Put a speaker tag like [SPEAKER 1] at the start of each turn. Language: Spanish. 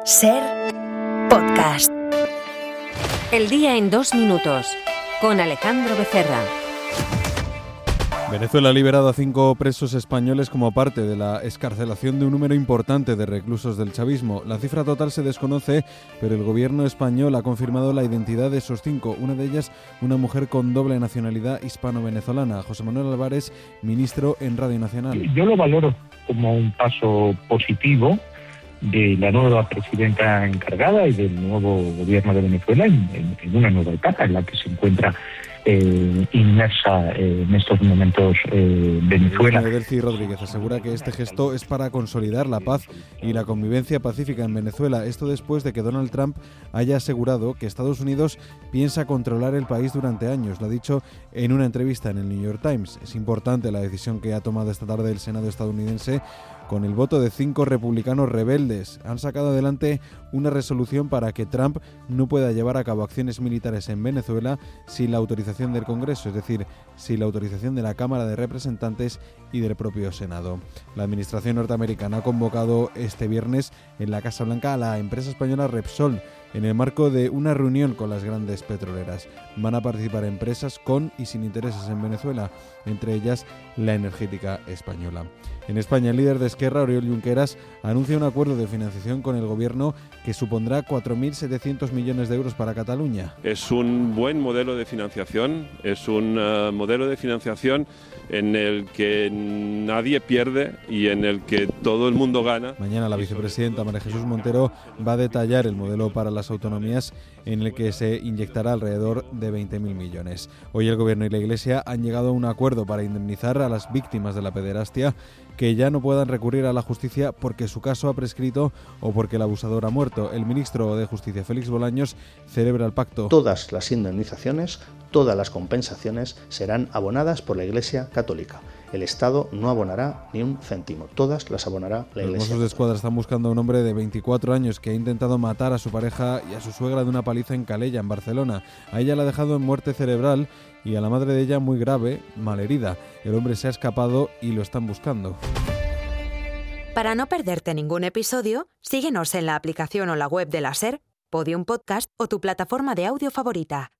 [SPEAKER 1] SER Podcast.
[SPEAKER 2] El día en 2 minutos, con Alejandro Becerra.
[SPEAKER 3] Venezuela ha liberado a 5 presos españoles como parte de la excarcelación de un número importante de reclusos del chavismo. La cifra total se desconoce, pero el gobierno español ha confirmado la identidad de esos 5, una de ellas una mujer con doble nacionalidad hispano-venezolana. José Manuel Álvarez, ministro en Radio Nacional.
[SPEAKER 4] Yo lo valoro como un paso positivo de la nueva presidenta encargada y del nuevo gobierno de Venezuela en una nueva etapa en la que se encuentra inmersa en estos momentos Venezuela.
[SPEAKER 3] Delcy Rodríguez asegura que este gesto es para consolidar la paz y la convivencia pacífica en Venezuela. Esto después de que Donald Trump haya asegurado que Estados Unidos piensa controlar el país durante años. Lo ha dicho en una entrevista en el New York Times. Es importante la decisión que ha tomado esta tarde el Senado estadounidense. Con el voto de 5 republicanos rebeldes, han sacado adelante una resolución para que Trump no pueda llevar a cabo acciones militares en Venezuela sin la autorización del Congreso, es decir, sin la autorización de la Cámara de Representantes y del propio Senado. La administración norteamericana ha convocado este viernes en la Casa Blanca a la empresa española Repsol en el marco de una reunión con las grandes petroleras. Van a participar empresas con y sin intereses en Venezuela, entre ellas la energética española. En España, el líder de Esquerra, Oriol Junqueras, anuncia un acuerdo de financiación con el gobierno que supondrá 4.700 millones de euros para Cataluña.
[SPEAKER 5] Es un buen modelo de financiación, es un modelo de financiación en el que nadie pierde y en el que todo el mundo gana.
[SPEAKER 3] Mañana la vicepresidenta María Jesús Montero va a detallar el modelo para las autonomías en el que se inyectará alrededor de 20.000 millones. Hoy el Gobierno y la Iglesia han llegado a un acuerdo para indemnizar a las víctimas de la pederastia que ya no puedan recurrir a la justicia porque su caso ha prescrito o porque el abusador ha muerto. El ministro de Justicia, Félix Bolaños, celebra el pacto.
[SPEAKER 6] Todas las indemnizaciones, todas las compensaciones serán abonadas por la Iglesia Católica. El Estado no abonará ni un céntimo, todas las abonará la Iglesia.
[SPEAKER 3] Los Mossos de Escuadra están buscando a un hombre de 24 años que ha intentado matar a su pareja y a su suegra de una paliza en Calella, en Barcelona. A ella la ha dejado en muerte cerebral y a la madre de ella muy grave, malherida. El hombre se ha escapado y lo están buscando.
[SPEAKER 1] Para no perderte ningún episodio, síguenos en la aplicación o la web de la SER, Podium Podcast o tu plataforma de audio favorita.